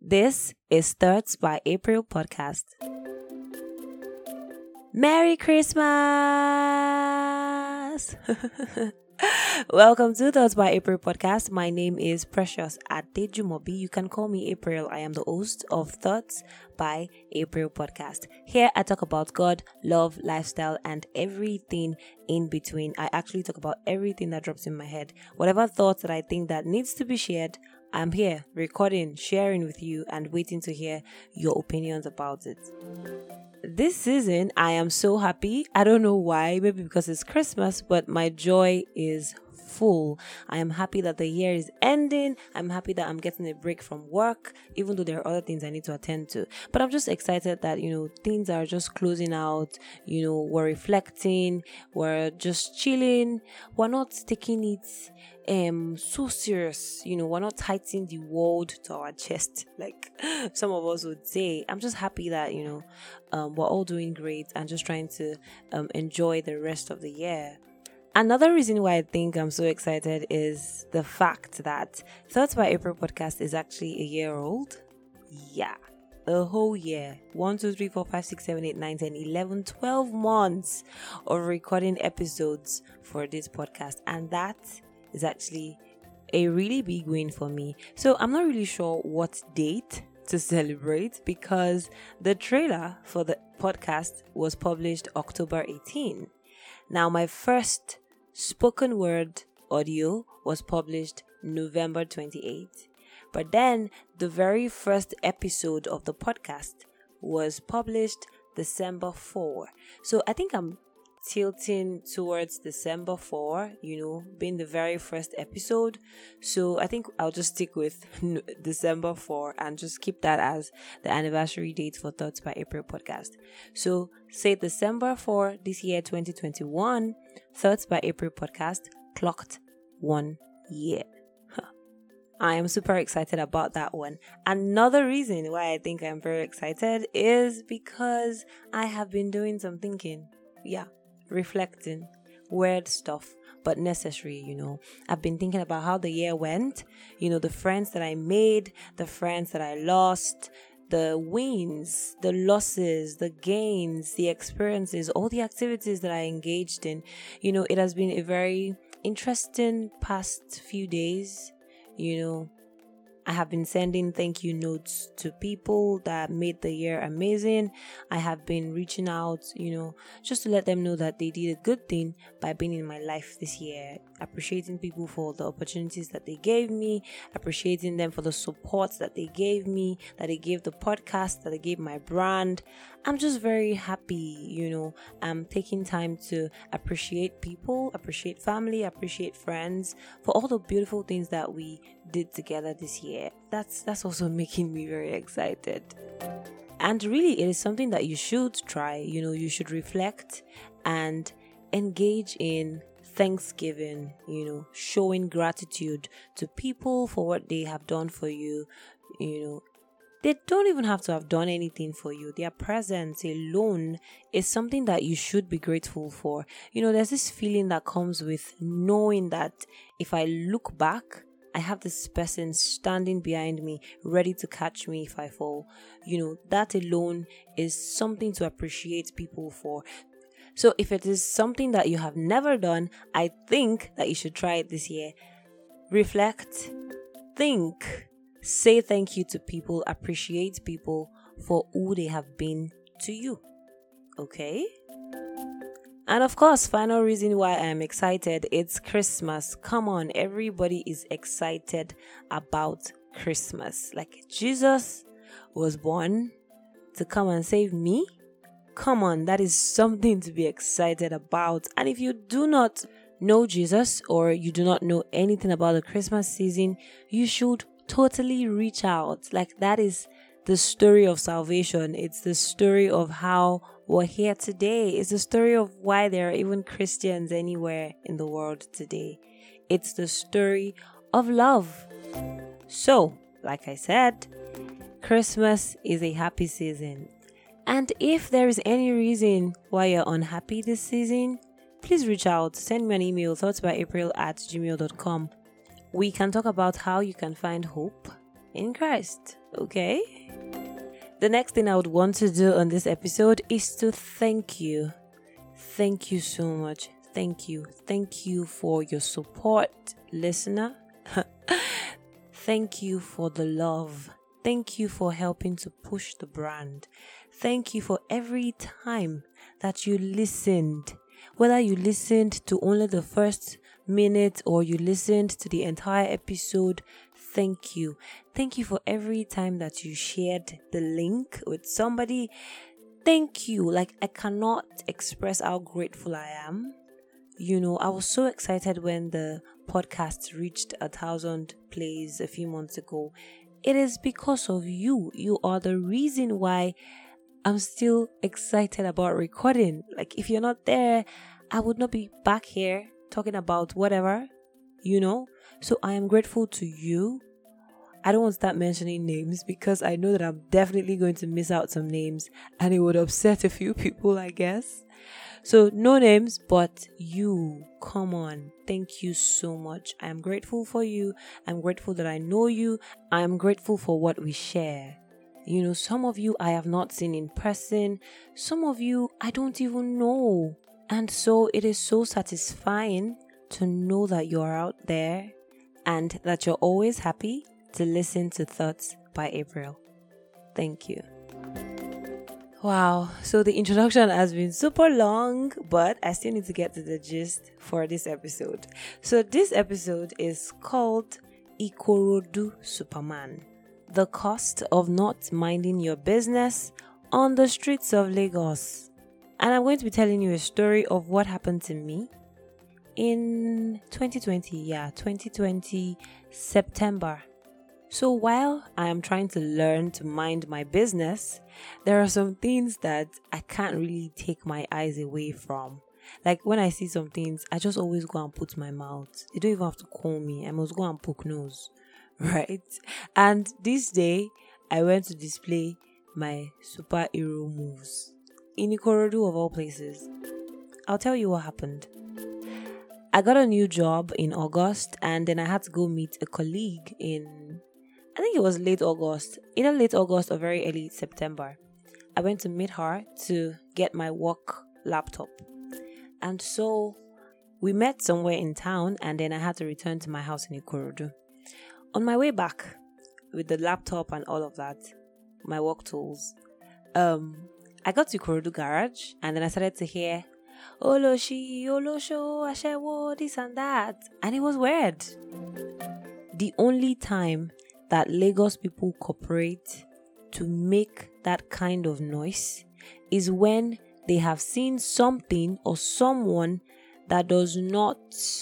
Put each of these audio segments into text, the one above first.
This is Thoughts by April podcast. Merry Christmas! Welcome to Thoughts by April podcast. My name is Precious Adejumobi. You can call me April. I am the host of Thoughts by April podcast. Here I talk about God, love, lifestyle, and everything in between. I actually talk about everything that drops in my head. Whatever thoughts that I think that needs to be shared, I'm here recording, sharing with you, and waiting to hear your opinions about it. This season, I am so happy. I don't know why, maybe because it's Christmas, but my joy is full. I am happy that the year is ending. I'm happy that I'm getting a break from work, even though there are other things I need to attend to. But I'm just excited that, things are just closing out. We're reflecting, we're just chilling. We're not taking it so serious. We're not tightening the world to our chest like some of us would say. I'm just happy that we're all doing great and just trying to enjoy the rest of the year. Another reason why I think I'm so excited is the fact that Thoughts by April podcast is actually a year old. Yeah, a whole year. 1, 2, 3, 4, 5, 6, 7, 8, 9, 10, 11, 12 months of recording episodes for this podcast. And that is actually a really big win for me. So I'm not really sure what date to celebrate because the trailer for the podcast was published October 18. Now, my first spoken word audio was published November 28. But then the very first episode of the podcast was published December 4. So I think I'm tilting towards December 4, being the very first episode. So I think I'll just stick with December 4 and just keep that as the anniversary date for Thoughts by April podcast. So say December 4 this year, 2021, Thoughts by April podcast clocked 1 year. I am super excited about that one. Another reason why I think I'm very excited is because I have been doing some thinking. Yeah. Reflecting, weird stuff, but necessary, I've been thinking about how the year went, the friends that I made, the friends that I lost, the wins, the losses, the gains, the experiences, all the activities that I engaged in. It has been a very interesting past few days. I have been sending thank you notes to people that made the year amazing. I have been reaching out, just to let them know that they did a good thing by being in my life this year. Appreciating people for the opportunities that they gave me, appreciating them for the support that they gave me, that they gave the podcast, that they gave my brand. I'm just very happy, I'm taking time to appreciate people, appreciate family, appreciate friends for all the beautiful things that we did together this year. That's also making me very excited. And really, it is something that you should try. You should reflect and engage in Thanksgiving, showing gratitude to people for what they have done for you. They don't even have to have done anything for you. Their presence alone is something that you should be grateful for. There's this feeling that comes with knowing that if I look back, I have this person standing behind me, ready to catch me if I fall. That alone is something to appreciate people for. So if it is something that you have never done, I think that you should try it this year. Reflect, think, say thank you to people, appreciate people for who they have been to you. Okay? And of course, final reason why I'm excited, it's Christmas. Come on, everybody is excited about Christmas. Like Jesus was born to come and save me. Come on, that is something to be excited about. And if you do not know Jesus or you do not know anything about the Christmas season, you should totally reach out. Like that is the story of salvation. It's the story of how we're here today. It's the story of why there are even Christians anywhere in the world today. It's the story of love. So, like I said, Christmas is a happy season. And if there is any reason why you're unhappy this season, please reach out. Send me an email, thoughtsbyapril@gmail.com. We can talk about how you can find hope in Christ. Okay? The next thing I would want to do on this episode is to thank you. Thank you so much. Thank you. Thank you for your support, listener. Thank you for the love. Thank you for helping to push the brand. Thank you for every time that you listened. Whether you listened to only the first minute or you listened to the entire episode, thank you. Thank you for every time that you shared the link with somebody. Thank you. Like, I cannot express how grateful I am. I was so excited when the podcast reached 1,000 plays a few months ago. It is because of you. You are the reason why I'm still excited about recording. Like, if you're not there, I would not be back here talking about whatever, So I am grateful to you. I don't want to start mentioning names because I know that I'm definitely going to miss out some names and it would upset a few people, I guess. So no names, but you, come on. Thank you so much. I am grateful for you. I'm grateful that I know you. I am grateful for what we share. Some of you I have not seen in person. Some of you I don't even know. And so it is so satisfying to know that you're out there and that you're always happy to listen to Thoughts by April. Thank you. Wow, so the introduction has been super long, but I still need to get to the gist for this episode. So this episode is called Ikorodu Superman. The cost of not minding your business on the streets of Lagos. And I'm going to be telling you a story of what happened to me in 2020, September. So while I am trying to learn to mind my business, there are some things that I can't really take my eyes away from. Like when I see some things, I just always go and put my mouth. They don't even have to call me. I must go and poke nose, right? And this day, I went to display my superhero moves in Ikorodu of all places. I'll tell you what happened. I got a new job in August and then I had to go meet a colleague I think it was late August, either late August or very early September. I went to meet her to get my work laptop. And so we met somewhere in town and then I had to return to my house in Ikorodu. On my way back with the laptop and all of that, my work tools, I got to Ikorodu garage and then I started to hear Oloshi, Olosho, Ashewo, this and that. And it was weird. The only time that Lagos people cooperate to make that kind of noise is when they have seen something or someone that does not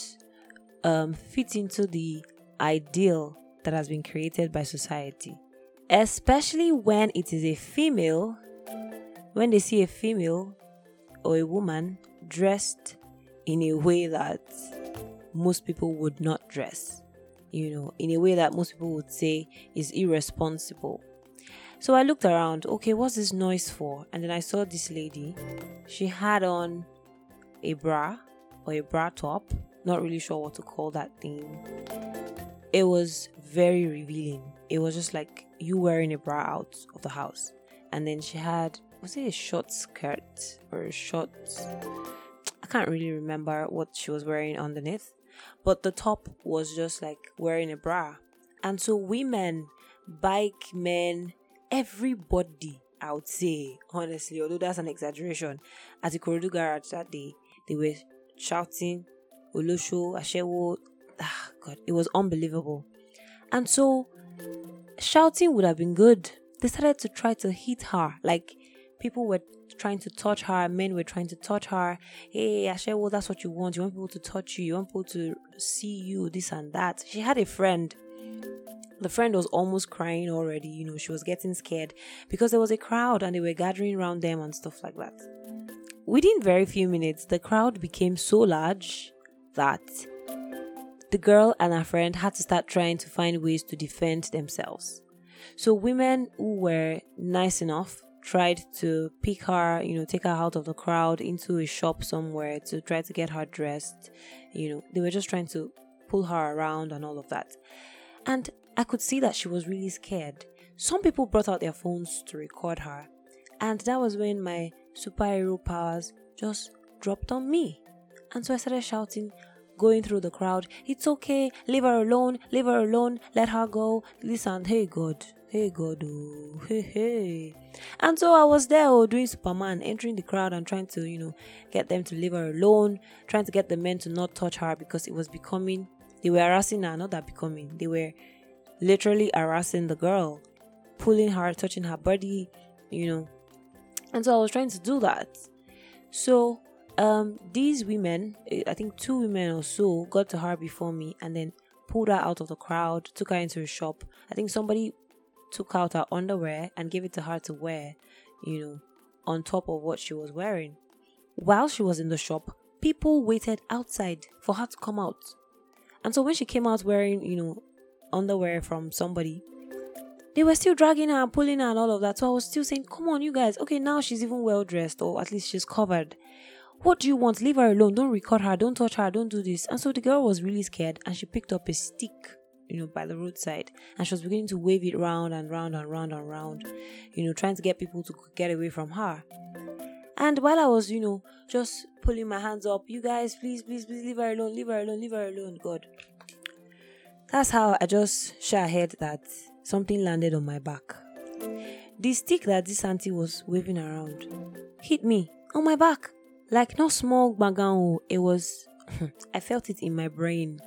fit into the ideal that has been created by society. Especially when it is a female, when they see a female or a woman dressed in a way that most people would not dress. In a way that most people would say is irresponsible. So I looked around, okay, what's this noise for? And then I saw this lady. She had on a bra or a bra top. Not really sure what to call that thing. It was very revealing. It was just like you wearing a bra out of the house. And then she had, was it a short skirt or a short... I can't really remember what she was wearing underneath. But the top was just like wearing a bra. And so women, bike men, everybody, I would say, honestly, although that's an exaggeration, at the Ikorodu garage that day, they were shouting, Olosho, Ashewo. God, it was unbelievable. And so, shouting would have been good. They started to try to hit her. Like, people were trying to touch her, men were trying to touch her. Hey, Ashewo, that's what you want. You want people to touch you. You want people to see you, this and that. She had a friend. The friend was almost crying already. She was getting scared because there was a crowd and they were gathering around them and stuff like that. Within very few minutes, the crowd became so large that the girl and her friend had to start trying to find ways to defend themselves. So women who were nice enough tried to pick her, take her out of the crowd into a shop somewhere to try to get her dressed. They were just trying to pull her around and all of that. And I could see that she was really scared. some people brought out their phones to record her. And that was when my superhero powers just dropped on me. And so I started shouting, going through the crowd, "It's okay, leave her alone, let her go. Listen, hey God, oh, hey. And so I was there, doing Superman, entering the crowd and trying to, get them to leave her alone, trying to get the men to not touch her because it was becoming, they were harassing her, not that becoming, they were literally harassing the girl, pulling her, touching her body, And so I was trying to do that. So these women, I think 2 women or so, got to her before me and then pulled her out of the crowd, took her into a shop. I think somebody took out her underwear and gave it to her to wear, on top of what she was wearing. While she was in the shop, people waited outside for her to come out. And so when she came out wearing, underwear from somebody, they were still dragging her and pulling her and all of that. So I was still saying, come on, you guys. Okay, now she's even well dressed, or at least she's covered. What do you want? Leave her alone. Don't record her. Don't touch her. Don't do this. And so the girl was really scared and she picked up a stick, by the roadside. And she was beginning to wave it round and round and round and round, trying to get people to get away from her. And while I was, just pulling my hands up, you guys, please, leave her alone. Leave her alone. Leave her alone. God. That's how I just shot ahead that something landed on my back. The stick that this auntie was waving around hit me on my back. Like no small bagang, it was, I felt it in my brain.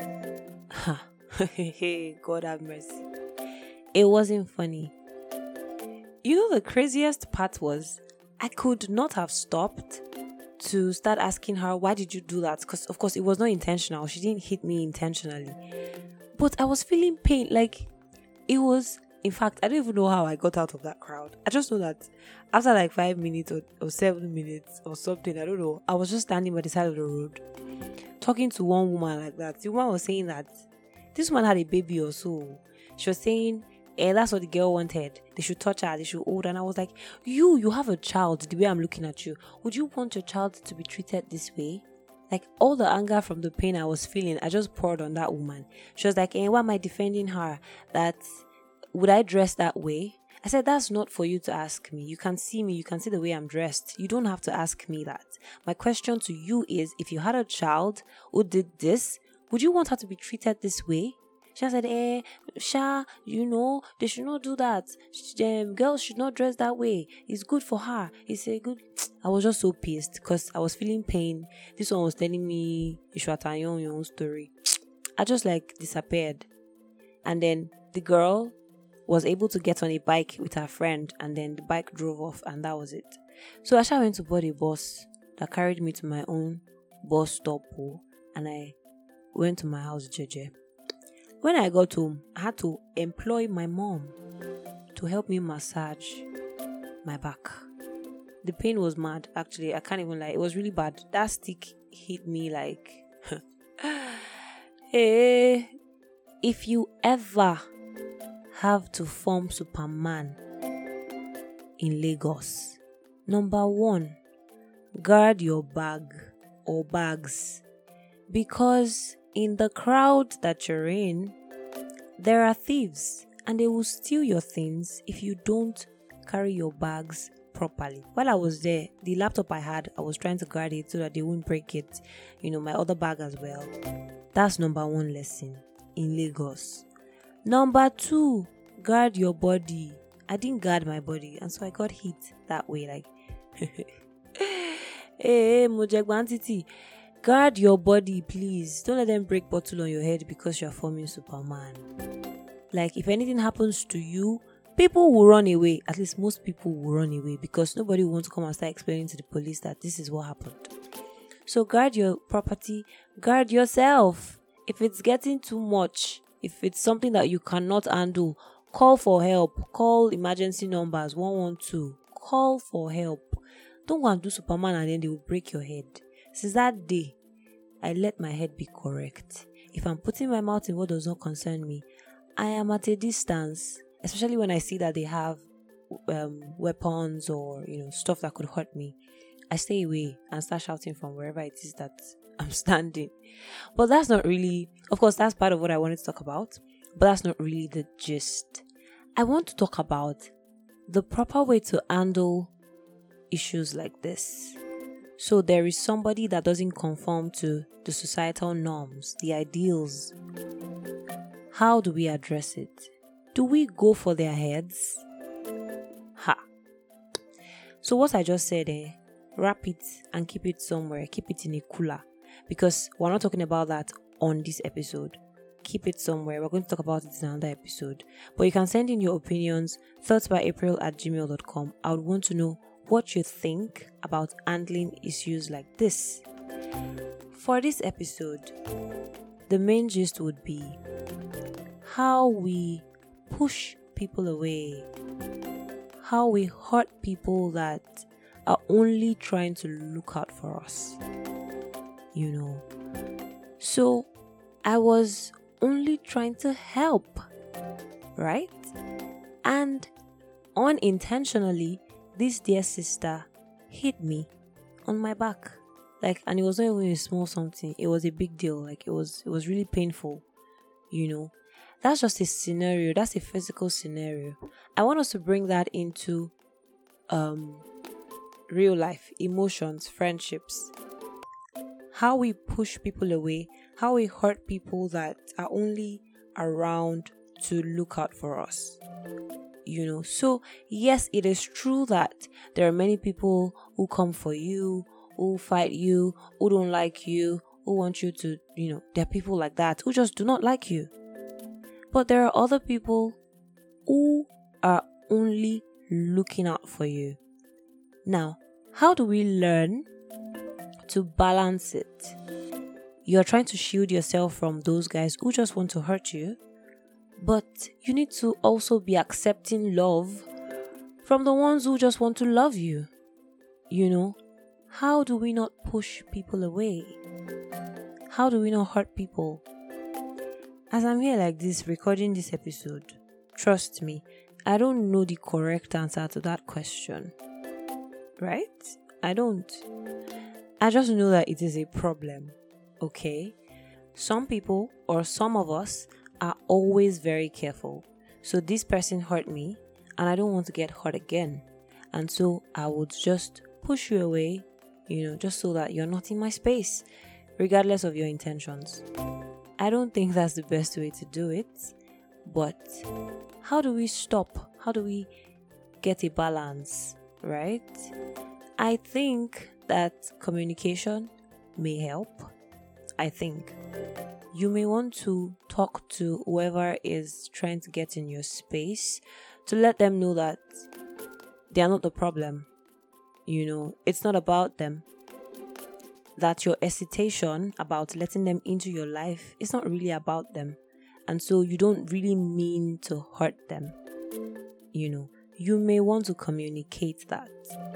God have mercy. It wasn't funny. The craziest part was, I could not have stopped to start asking her, why did you do that? Because of course it was not intentional. She didn't hit me intentionally. But I was feeling pain, like it was, in fact, I don't even know how I got out of that crowd. I just know that after like 5 minutes or 7 minutes or something, I don't know, I was just standing by the side of the road talking to one woman like that. The woman was saying that this woman had a baby or so. She was saying, that's what the girl wanted. They should touch her, they should hold her. And I was like, you have a child, the way I'm looking at you. Would you want your child to be treated this way? Like all the anger from the pain I was feeling, I just poured on that woman. She was like, why am I defending her? That would I dress that way? I said, that's not for you to ask me. You can see me. You can see the way I'm dressed. You don't have to ask me that. My question to you is, if you had a child who did this, would you want her to be treated this way? She said, Sha, they should not do that. Girls should not dress that way. It's good for her. It's a good... I was just so pissed because I was feeling pain. This one was telling me, you should attend your own story. I just disappeared. And then the girl was able to get on a bike with her friend, and then the bike drove off, and that was it. So Asha went to board a bus that carried me to my own bus stop, and I went to my house, JJ. When I got home, I had to employ my mom to help me massage my back. The pain was mad, actually. I can't even lie. It was really bad. That stick hit me like... Hey, if you ever have to form Superman in Lagos, number 1, guard your bag or bags, because in the crowd that you're in, there are thieves and they will steal your things if you don't carry your bags properly. While I was there, the laptop I had, I was trying to guard it so that they wouldn't break it, my other bag as well. That's number 1 lesson in Lagos. Number 2, guard your body. I didn't guard my body, and so I got hit that way, like hey, Mojegbantiti. Guard your body, please. Don't let them break bottle on your head because you're forming Superman. Like, if anything happens to you, people will run away. At least most people will run away because nobody will want to come and start explaining to the police that this is what happened. So guard your property, guard yourself. If it's getting too much, if it's something that you cannot handle, call for help. Call emergency numbers 112. Call for help. Don't go and do Superman and then they will break your head. Since that day, I let my head be correct. If I'm putting my mouth in what does not concern me, I am at a distance, especially when I see that they have weapons or stuff that could hurt me. I stay away and start shouting from wherever it is that I'm standing. But that's not really, of course, that's part of what I wanted to talk about, but that's not really the gist. I want to talk about the proper way to handle issues like this. So there is somebody that doesn't conform to the societal norms, the ideals. How do we address it? Do we go for their heads? So what I just said, wrap it and keep it somewhere. Keep it in a cooler. Because we're not talking about that on this episode. Keep it somewhere. We're going to talk about it in another episode. But you can send in your opinions, thoughtsbyapril@gmail.com. I would want to know what you think about handling issues like this. For this episode, the main gist would be how we push people away, how we hurt people that are only trying to look out for us. So I was only trying to help, right? And unintentionally, this dear sister hit me on my back. And it was not even a small something. It was a big deal. It was really painful. That's just a scenario. That's a physical scenario. I want us to bring that into real life, emotions, friendships. How we push people away, how we hurt people that are only around to look out for us. So yes, it is true that there are many people who come for you, who fight you, who don't like you, who want you to, there are people like that who just do not like you. But there are other people who are only looking out for you. Now, how do we learn to balance it? You're trying to shield yourself from those guys who just want to hurt you, but you need to also be accepting love from the ones who just want to love you. How do we not push people away? How do we not hurt people? As I'm here like this, recording this episode, trust me, I don't know the correct answer to that question. Right? I don't. I just know that it is a problem. Okay? Some people, or some of us, are always very careful. So this person hurt me, and I don't want to get hurt again. And so I would just push you away, just so that you're not in my space, regardless of your intentions. I don't think that's the best way to do it. But how do we stop? How do we get a balance, right? I think that communication may help. I think you may want to talk to whoever is trying to get in your space to let them know that they are not the problem. It's not about them. That your hesitation about letting them into your life is not really about them. And so you don't really mean to hurt them. You may want to communicate that.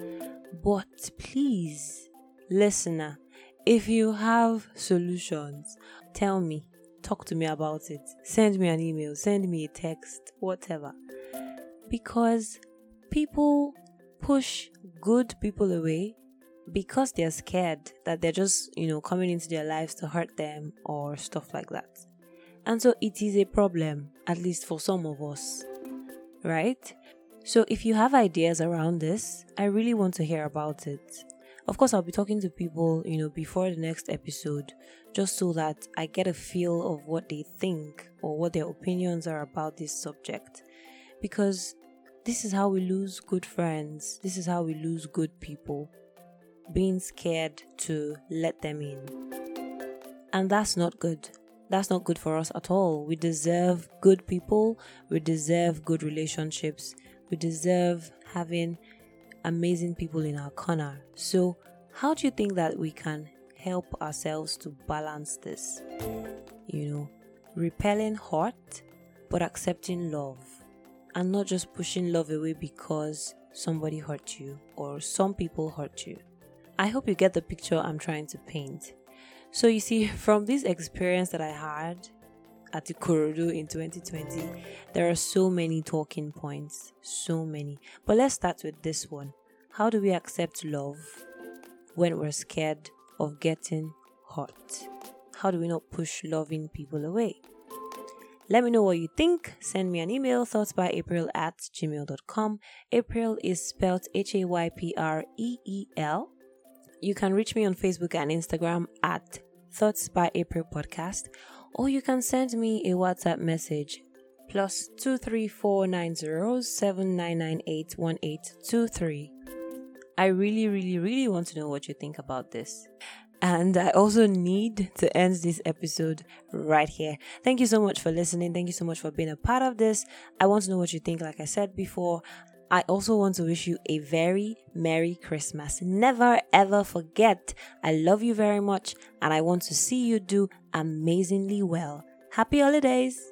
But please, listener, if you have solutions, tell me, talk to me about it. Send me an email, send me a text, whatever. Because people push good people away because they're scared that they're just, coming into their lives to hurt them or stuff like that. And so it is a problem, at least for some of us, right? So if you have ideas around this, I really want to hear about it. Of course, I'll be talking to people, before the next episode, just so that I get a feel of what they think or what their opinions are about this subject. Because this is how we lose good friends. This is how we lose good people. Being scared to let them in. And that's not good. That's not good for us at all. We deserve good people. We deserve good relationships. We deserve having amazing people in our corner. So how do you think that we can help ourselves to balance this? Repelling hurt, but accepting love. And not just pushing love away because somebody hurt you or some people hurt you. I hope you get the picture I'm trying to paint. So you see, from this experience that I had at Ikorodu in 2020, there are so many talking points, so many. But let's start with this one. How do we accept love when we're scared of getting hurt? How do we not push loving people away? Let me know what you think. Send me an email, thoughtsbyapril@gmail.com. April is spelled Haypreel. You can reach me on Facebook and Instagram at Thoughts by April Podcast, or you can send me a WhatsApp message +2349079981823. I really want to know what you think about this. And I also need to end this episode right here. Thank you so much for listening. Thank you so much for being a part of this. I want to know what you think, like I said before. I also want to wish you a very Merry Christmas. Never ever forget, I love you very much and I want to see you do amazingly well. Happy holidays!